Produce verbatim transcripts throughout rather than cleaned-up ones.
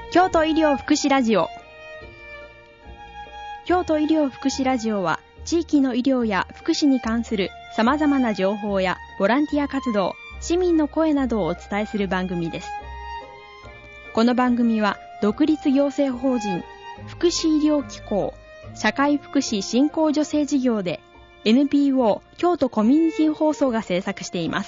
京都医療福祉ラジオ。京都医療福祉ラジオは地域の医療や福祉に関するさまざまな情報やボランティア活動、市民の声などをお伝えする番組です。この番組は独立行政法人福祉医療機構社会福祉振興助成事業で エヌピーオー 京都コミュニティ放送が制作しています。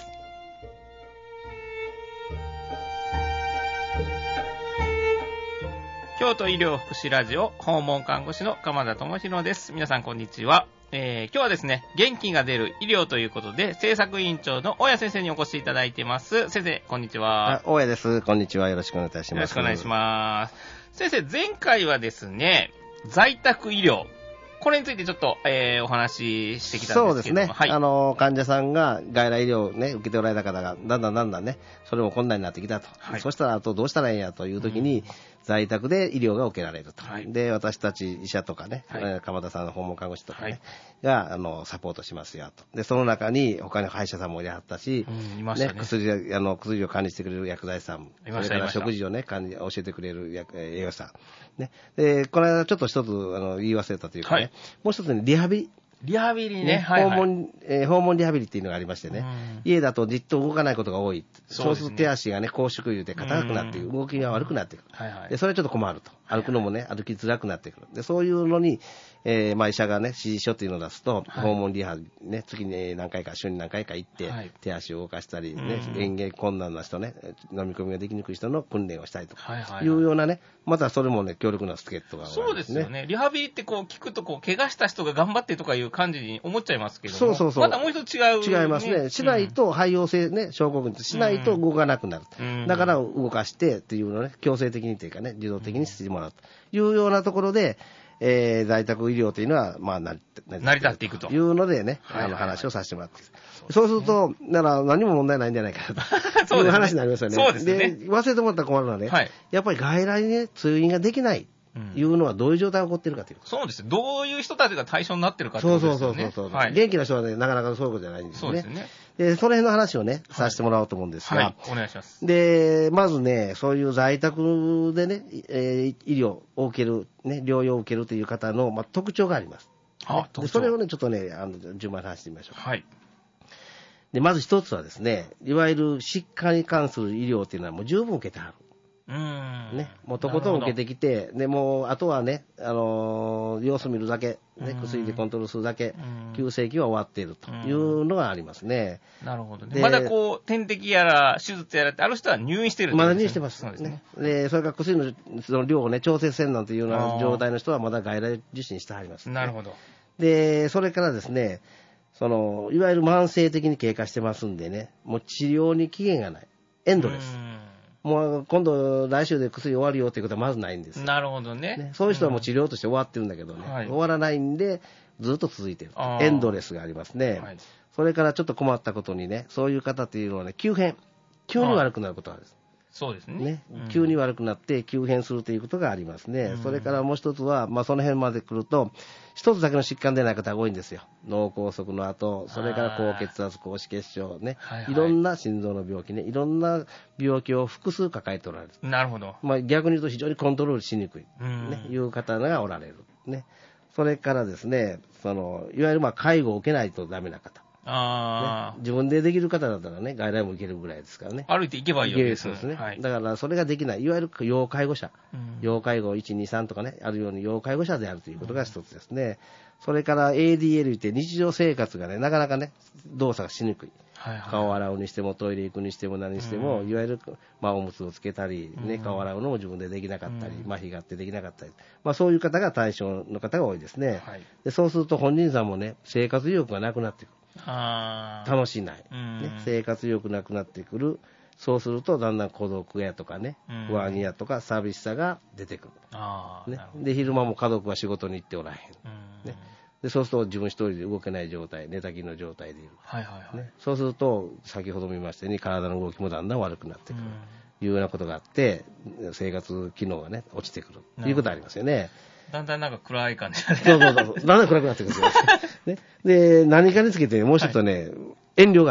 京都医療福祉ラジオ訪問看護師の鎌田智博です。皆さんこんにちは。えー、今日はですね、元気が出る医療ということで制作委員長の大谷先生にお越しいただいています。先生こんにちは。 大谷です。こんにちは。よろしくお願いいたします。 よろしくお願いします。先生、前回はですね、在宅医療、これについてちょっと、えー、お話ししてきたんですけども。 そうですね、 はい、 あの患者さんが外来医療を、ね、受けておられた方がだんだんだんだんね、それも困難になってきたと、はい、そしたらあとどうしたらいいんやというときに、うん、在宅で医療が受けられると、はい、で私たち医者とかね、はい、鎌田さんの訪問看護師とかね、はい、があのサポートしますよと。でその中に他に歯医者さんもいらっしゃったし、うん、いましたね、ね、薬, あの薬を管理してくれる薬剤師さん、それから食事を、ね、管理教えてくれる栄養士さん、ね、でこの間ちょっと一つあの言い忘れたというかね、はい、もう一つね、リハビリリハビリね、 ね、 はいはい、 訪問、えー、訪問リハビリっていうのがありましてね、家だとじっと動かないことが多い。そうすると手足がね、拘縮いうて硬くなっていく、動きが悪くなってくる、はいはい、でそれはちょっと困ると、歩くのもね、歩きづらくなってくる。でそういうのに、えーまあ、医者がね指示書っていうのを出すと、はい、訪問リハビリね、月に何回か週に何回か行って、はい、手足を動かしたりね、園芸困難な人ね、飲み込みができにくい人の訓練をしたりとか、はいはいはい、いうようなね、またそれもね強力な助っ人が、ね、 そうですよね。リハビリってこう聞くとこう怪我した人が頑張ってとかいう感じに思っちゃいますけども、 そうそうそう、 またもう一つ違う、ね、 違いますね。しないと肺陽性ね、症候群しないと動かなくなる、うん、だから動かしてっていうのをね、強制的にというかね、自動的にしてもらうというようなところで、えー、在宅医療というのは、まあ、成り立っていくというのでね、あの話をさせてもらっている。そうすると、だから何も問題ないんじゃないかなという話になりますよね。 そうですね。 で、忘れてもらったら困るのはね、はい、やっぱり外来にね、通院ができない。いうのはどういう状態が起こっているかということ、 うん、そうです。どういう人たちが対象になっているかということですよね。 そうそうそうそう、 はい、 元気な人はね、なかなかそういうことじゃないんですよね。 そうですね。 で、その辺の話をね、させてもらおうと思うんですが、 はいはい、お願いします。 で、まずね、そういう在宅でね、えー、医療を受ける、ね、療養を受けるという方の、まあ、特徴があります。 あ、 でそれをね、ちょっとね、あの順番に話してみましょう。 はい。 で、まず一つはですね、いわゆる疾患に関する医療というのはもう十分受けてはる。 うーんね、もうとことん受けてきて、でもうあとはね、あのー、様子見るだけ、ね、薬でコントロールするだけ、急性期は終わっているというのがありますね。 なるほどね。まだこう点滴やら手術やらってある人は入院してるんですね。 まだ入院してます。そうですね。でそれから薬のその量をね調整せんなんていうような状態の人はまだ外来受診してはります、ね。 なるほど。 でそれからですね、そのいわゆる慢性的に経過してますんでね、もう治療に期限がない、エンドレス。もう今度来週で薬終わるよということはまずないんですよ。 なるほど ね, ね。そういう人はもう治療として終わってるんだけどね、うん、終わらないんでずっと続いている。エンドレスがありますね、はい。それからちょっと困ったことにね、そういう方っていうのはね、急変、急に悪くなることがあるんです。 そうですね。 ね、うん、急に悪くなって急変するということがありますね。うん、それからもう一つは、まあ、その辺まで来ると一つだけの疾患でない方が多いんですよ。脳梗塞の後、それから高血圧、高脂血症ね、はいはい、いろんな心臓の病気ね、いろんな病気を複数抱えておられる。 なるほど。 まあ、逆に言うと非常にコントロールしにくい、ね、いう方がおられる、ね。それからですね、そのいわゆるまあ介護を受けないとダメな方。 あね、自分でできる方だったらね、外来も行けるぐらいですからね。 歩いて行けばいいわけですね。はい、だからそれができない、いわゆる要介護者、うん、要介護いち、に、さんとかね、あるように要介護者であるということが一つですね。うん、それから エーディーエル って日常生活がね、なかなかね、動作がしにくい。はいはい、顔を洗うにしてもトイレ行くにしても何にしても、うん、いわゆる、まあ、おむつをつけたり、ね、顔を洗うのも自分でできなかったり、うん、麻痺があってできなかったり、まあ、そういう方が対象の方が多いですね。はい、でそうすると本人さんもね、生活意欲がなくなってくる。 あ楽しない、 うんね、生活意欲なくなってくる。そうするとだんだん孤独やとかね、不安やとか寂しさが出てくる。 あ、 ね、で昼間も家族は仕事に行っておらへん、 うんね、でそうすると自分一人で動けない状態、寝たきりの状態でいる、 はいはいはい、 ね、そうすると先ほども言いましたように体の動きもだんだん悪くなってくる、うん、いうようなことがあって生活機能がね落ちてくるということがありますよね。 だんだんなんか暗い感じがね。 そうそうそう。だんだん暗くなってくるんですよ。ね、で、何かにつけてもうちょっとね、はい、遠慮がある。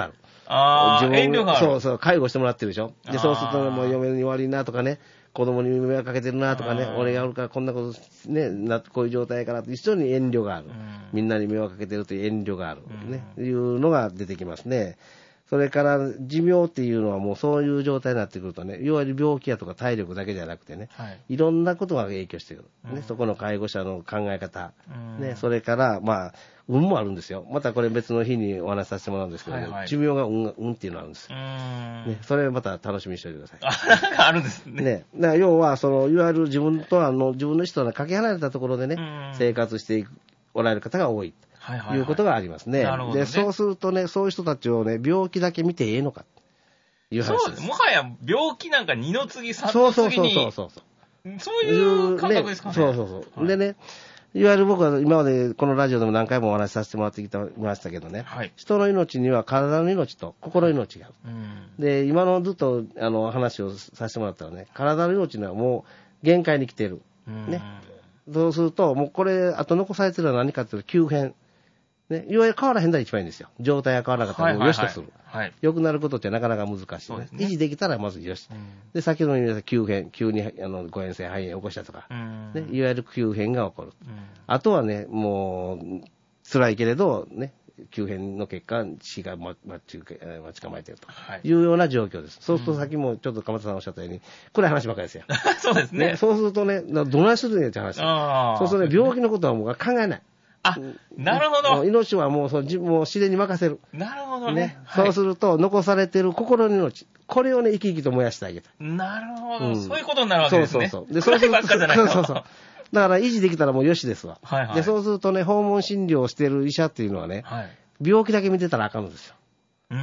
ああ、遠慮がある。 そうそう、介護してもらってるでしょ。で、そうすると、ね、もう嫁に悪いなとかね、子供に迷惑かけてるなとかね、俺がおるからこんなこと、ね、なこういう状態やからって一緒に遠慮がある。みんなに迷惑かけてるという遠慮がある。ね、いうのが出てきますね。それから寿命っていうのはもうそういう状態になってくるとね、いわゆる病気やとか体力だけじゃなくてね、はい、いろんなことが影響してくる、ね、うん、そこの介護者の考え方、うん、ね、それからまあ運もあるんですよ。またこれ別の日にお話しさせてもらうんですけど、ね、はいはい、寿命が運、運っていうのがあるんです、うん、ね、それまた楽しみにしておいてください。 あ、なんかあるんですね。 ね、だから要はそのいわゆる自分とあの自分の人とかけ離れたところでね、生活していくおられる方が多い。はいはいはい、いうことがありますね。なるほどね。で、そうするとね、そういう人たちをね、病気だけ見てええのかいう話です。そうです。 もはや病気なんか二の次、三の次に。そうそうそうそう。そういう感覚ですかね。 そうそうそう。はい、でね、いわゆる僕は今までこのラジオでも何回もお話しさせてもらってきましたけどね、はい、人の命には体の命と心の命がある。はい、うん、で、今のずっとあの話をさせてもらったらね、体の命にはもう限界に来てる。ね。そうすると、もうこれ、あと残されてるのは何かというと急変。ね、いわゆる変わらへんだら一番いいんですよ。状態が変わらなかったらよしとする。はいはいはい、良くなることってなかなか難しい、ねね。維持できたらまずよし。うん、で、先ほど言った急変、急にあの誤嚥性肺炎を起こしたとか、ね、いわゆる急変が起こる。うん、あとはね、もう、辛いけれど、ね、急変の結果、死が待ち構えているというような状況です。はい、そうすると、さっきもちょっと鎌田さんおっしゃったように、暗い話ばっかりですよ。 そうですね。 ね、そうするとね、どないするんやって話。そうするとね、病気のことはもう考えない。 あ、なるほど。 命はもうそうもう自然に任せる。 なるほどね。 ね、はい、そうすると、残されている心の命、これをね、生き生きと燃やしてあげたい。 なるほど、うん。そういうことになるわけですね。 そうそうそう。 で、そうすると、そうそうそう。だから維持できたらもうよしですわ。はいはい、で、そうするとね、訪問診療をしている医者っていうのはね、はい、病気だけ見てたらあかんのですよ。うん、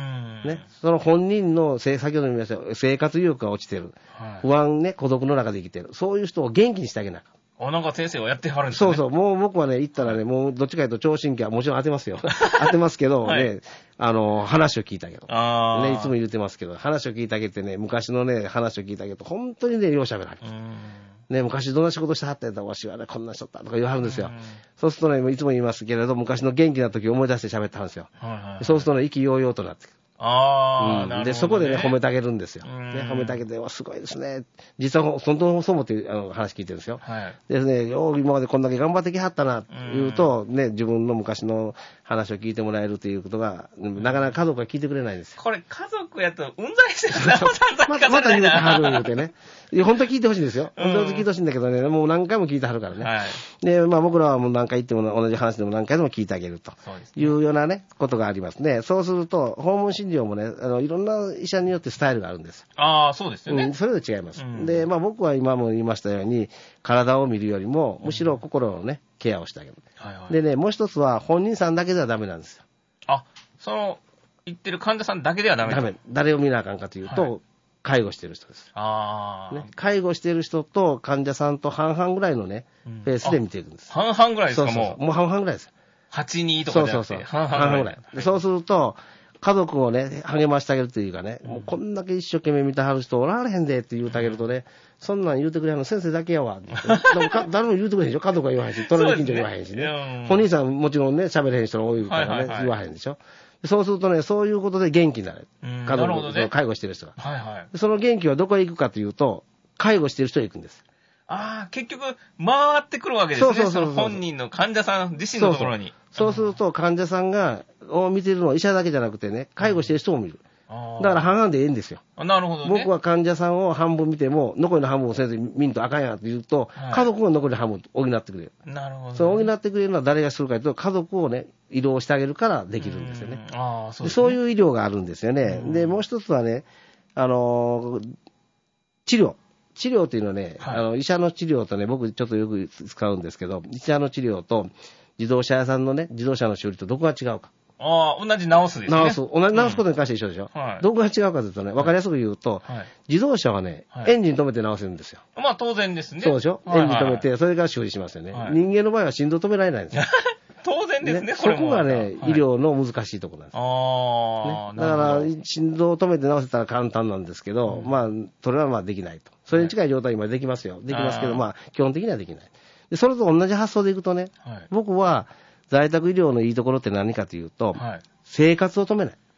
ね、その本人の先ほども言いましたよ、生活意欲が落ちてる、はい、不安ね、孤独の中で生きてる、そういう人を元気にしてあげなきゃ。 あ、なんか先生はやってはるんですね。 そうそう。もう僕はね、行ったらね、もうどっちかというと聴診器はもちろん当てますよ。当てますけど、はい、ね、あの、話を聞いてあげる。あね、いつも言ってますけど、話を聞いてあげてね、昔のね、話を聞いてあげると、本当にね、ようしゃべられる。ね、昔どんな仕事してはったんやったら、わしはね、こんな人だとか言わはるんですよ。そうするとね、いつも言いますけれど、昔の元気な時を思い出して喋ってはるんですよ。はいはいはい、そうするとね、意気揚々となってくる。ああ、うん、なるほどね。で、そこでね、褒めてあげるんですよ。ね、褒めてあげて、わ、すごいですね。実は、本当にそう思ってあの話聞いてるんですよ。はい。でね、よう今までこんだけ頑張ってきはったな、というと、ね、自分の昔の話を聞いてもらえるということが、なかなか家族が聞いてくれないんですよ。 これ、家族やと、うんざりしてるな、 また、また言うてはる言うてね。いや、本当は聞いてほしいんですよ。本当は聞いてほしいんだけどね、もう何回も聞いてはるからね。はい。で、まあ僕らはもう何回言っても同じ話でも何回でも聞いてあげるというようなね、ことがありますね。そうすると、訪問診療もね、あの、いろんな医者によってスタイルがあるんです。 ああ、そうですよね。 うん、それで違います。うん、で、まあ僕は今も言いましたように、体を見るよりも、むしろ心をね、ケアをしてあげる。はいはい、でね、もう一つは本人さんだけではダメなんですよ。 あ、その、言ってる患者さんだけではダメダメ。誰を見なあかんかというと、はい、介護している人です。あね、介護している人と患者さんと半々ぐらいのね、うん、ペースで見ていくんです。 半々ぐらいですか？ そうそうもう。 もう半々ぐらいです。 はちにんとかじゃなくて。 そうそうそう。半々ぐらい。はい、そうすると、家族をね、励ましてあげるというかね、うん、もうこんだけ一生懸命見てはる人おられへんでって言うてあげるとね、うん、そんなん言うてくれはるの先生だけやわ。でもか誰も言うてくれへんでしょ。家族は言わへんし、隣の近所言わへんしね。ね、本人さんもちろんね、喋れへん人が多いからね、はいはいはい、言わへんでしょ。そうするとね、そういうことで元気になる。家族を、ね、介護してる人が、はいはい。その元気はどこへ行くかというと、介護してる人へ行くんです。 ああ、結局、回ってくるわけですね。そうそうそうそう。その本人の患者さん自身のところに。 そうそう。そうすると、患者さんが、を見てるのは医者だけじゃなくてね、介護してる人も見る。うん、だから半々でええんですよ。 なるほどね。 僕は患者さんを半分見ても、残りの半分を先生見んとあかんやんって言うと、はい、家族が残りの半分補ってくれる。なるほど、ね。その補ってくれるのは誰がするかというと、家族をね、移動してあげるからできるんですよね。あそうですね。そういう医療があるんですよね。で、もう一つはね、あのー、治療。治療というのはね、はい、あの医者の治療とね、僕ちょっとよく使うんですけど、医者の治療と自動車屋さんのね、自動車の修理とどこが違うか。 ああ、同じ直すですね。 直す。同じ直すことに関して一緒でしょ。うん、はい。どこが違うかというとね、わかりやすく言うと、はい、自動車はね、はい、エンジン止めて直せるんですよ。 まあ当然ですね。 そうでしょ、はいはいはい、エンジン止めて、それから修理しますよね。はい、人間の場合は心臓止められないんですよ。 当然ですね、 ね、そこがね、はい、医療の難しいところなんです。ああ、ね、だから、心臓を止めて直せたら簡単なんですけど、うん、まあ、それはまあできないと。それに近い状態今できますよ。できますけど、まあ、基本的にはできない。で、それと同じ発想でいくとね、はい、僕は、在宅医療のいいところって何かというと、はい、生活を止めない。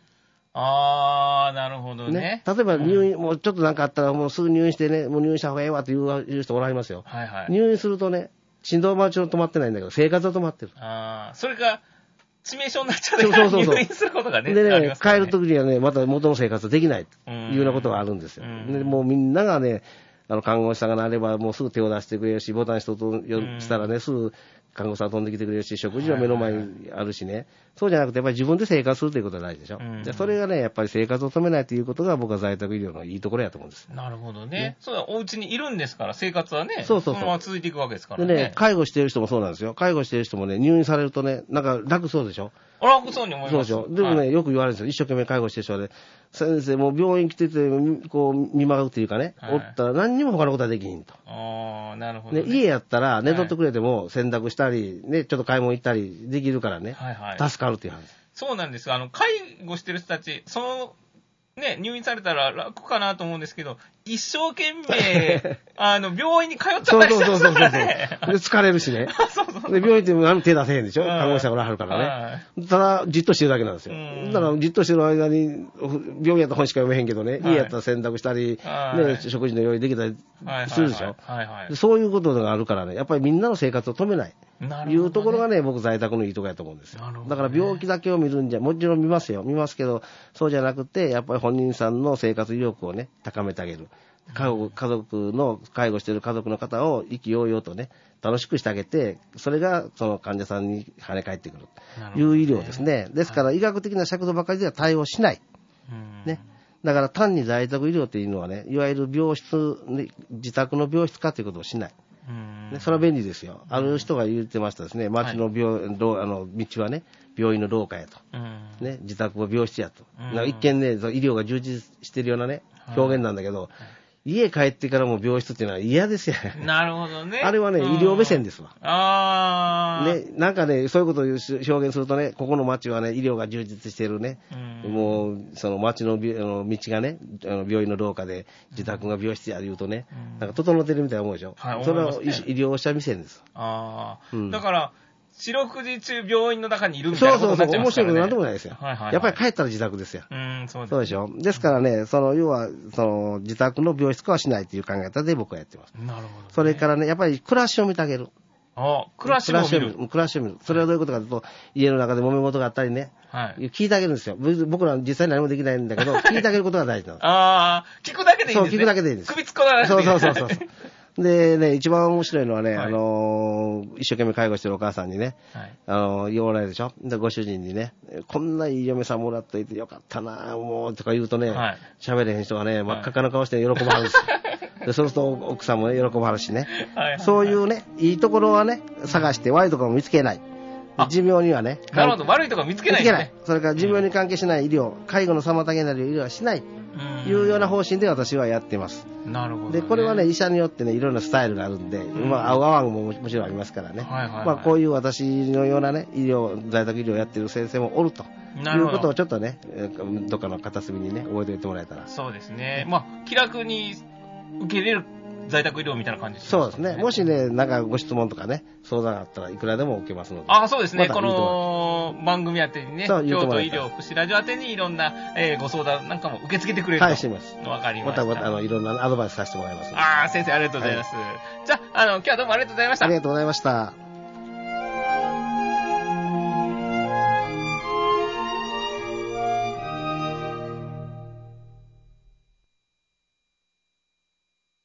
あー、なるほどね。 ね、例えば入院、うん、もうちょっとなんかあったらもうすぐ入院してね、もう入院した方がええわって言う、言う人おられますよ。 はいはい。 入院するとね、心臓はちろん止まってないんだけど、生活は止まってる。 あー、それが、致命傷になっちゃうから入院することがね。 でね、 ね帰るときにはね、また元の生活できないというようなことがあるんですよ。でもうみんながね、あの看護師さんがなればもうすぐ手を出してくれるし、ボタン一つしたらね、すぐ看護師さん飛んできてくれるし、食事は目の前にあるしね、はいはいはい、そうじゃなくてやっぱり自分で生活するということが大事でしょ。でそれがね、やっぱり生活を止めないということが僕は在宅医療のいいところやと思うんです。 なるほどね。ね、そうだ、お家にいるんですから、生活はね、 そうそうそう、 そのまま続いていくわけですからね。 でね、介護している人もそうなんですよ。介護している人もね、入院されるとね、なんか楽そうでしょ。 楽そうに思います。 そうでしょ。でもね、はい、よく言われるんですよ。一生懸命介護してる人はね、先生もう病院来てて、こう見舞うっていうかね、はい、おったら何にも他のことはできひんと。 ああ、なるほど、ねね。家やったら寝とってくれても洗濯したり、ね、ちょっと買い物行ったりできるからね、はいはい、助かるっていう話。 そうなんですよ。あの、介護してる人たち、その、ね、入院されたら楽かなと思うんですけど、一生懸命、あの、病院に通っちゃったりしたらね。 で、疲れるしね。そうそうそう。で、病院って何手出せへんでしょ、看護師さんがおらはるからね。ただ、じっとしてるだけなんですよ。だから、じっとしてる間に、病院やったら本しか読めへんけどね、はい、家やったら洗濯したり、ね、食事の用意できたりするでしょ。そういうことがあるからね、やっぱりみんなの生活を止めない。ね、いうところがね、僕在宅のいいところやと思うんですよ。ね、だから病気だけを見るんじゃ、もちろん見ますよ。見ますけど、そうじゃなくて、やっぱり本人さんの生活意欲をね、高めてあげる。家族、家族の、介護している家族の方を意気揚々とね、楽しくしてあげて、それがその患者さんに跳ね返ってくる。という医療ですね。ですから、医学的な尺度ばかりでは対応しない。ね。だから単に在宅医療というのはね、いわゆる病室、自宅の病室化ということをしない。ね、それは便利ですよ。ある人が言ってましたですね、街の病、はい、あの道はね、病院の廊下やと、ね、自宅は病室やと、なんか一見ね、医療が充実してるようなね、表現なんだけど、家帰ってからも病室っていうのは嫌ですよ。 なるほどね。 あれはね、医療目線ですわ。 ああ。 ね、なんかね、そういうことを表現するとね、ここの街はね、医療が充実してるね、もう、その街の道がね、あの病院の廊下で自宅が病室や言うとね、なんか整ってるみたいな思うでしょ。はい、それは医療者目線です。 ああ、うん。だから、四六時中病院の中にいるみたいなことになっちゃいますからね。 そうそうそう、面白いことなんでもないですよ。はいはいはい、やっぱり帰ったら自宅ですよ。 うん、そうです。 そうでしょ。ですからね、その、要は、その、自宅の病室化はしないという考え方で僕はやってます。なるほど、ね。それからね、やっぱり暮らしを見てあげる。 ああ、暮らしを見る。 暮らしを見る。それはどういうことかというと、家の中で揉め事があったりね、はい、聞いてあげるんですよ。僕ら実際に何もできないんだけど、聞いてあげることが大事なんです。 ああ、聞くだけでいいんですね。 そう、聞くだけでいいんです。 首突っ込まなくていい。 そうそうそうそう。でね、一番面白いのはね、はい、あのー、一生懸命介護してるお母さんにね、はい、あのー、言われるでしょ。で、ご主人にね、こんないい嫁さんもらっといてよかったなもう、とか言うとね、喋、はい、れへん人がね、真っ赤っかな顔して喜ばはるんですよ。で、そうすると奥さんもね、喜ばはるしね。はいはいはい、そういうね、いいところはね、探して悪いところも見つけない。寿命にはね。 なるほど、悪いところ見つけないんですね。 見つけない。それから寿命に関係しない医療、介護の妨げになる医療はしない。というような方針で私はやってます。 なるほど、ね。 で、これはね、医者によってね、いろんなスタイルがあるんで、うん、まあ、合う合わんももちろんありますからね。はいはいはい、まあ、こういう私のようなね、医療、在宅医療をやってる先生もおると。いうことをちょっとね、どっかの片隅にね、覚えておいてもらえたら。 そうですね。まあ、気楽に受け入れる在宅医療みたいな感じですね。そうですね。もしね、なんかご質問とかね、相談があったらいくらでも受けますので。 ああ、そうですね。ま、この番組宛てにね、京都医療福祉ラジオ宛てにいろんな、えー、ご相談なんかも受け付けてくれると。 はい、してます。 わかりました。 また、あの、いろんなアドバイスさせてもらいます。 ああ、先生ありがとうございます。はい、じゃあ、あの、今日はどうもありがとうございました。 ありがとうございました。